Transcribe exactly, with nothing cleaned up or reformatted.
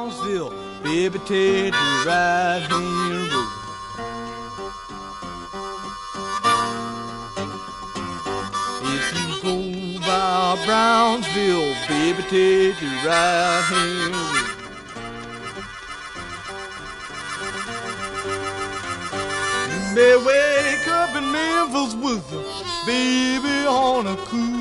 Brownsville, baby, take the right hand road. If you go by Brownsville, baby, take the right hand road. You may wake up in Memphis with a baby on a cool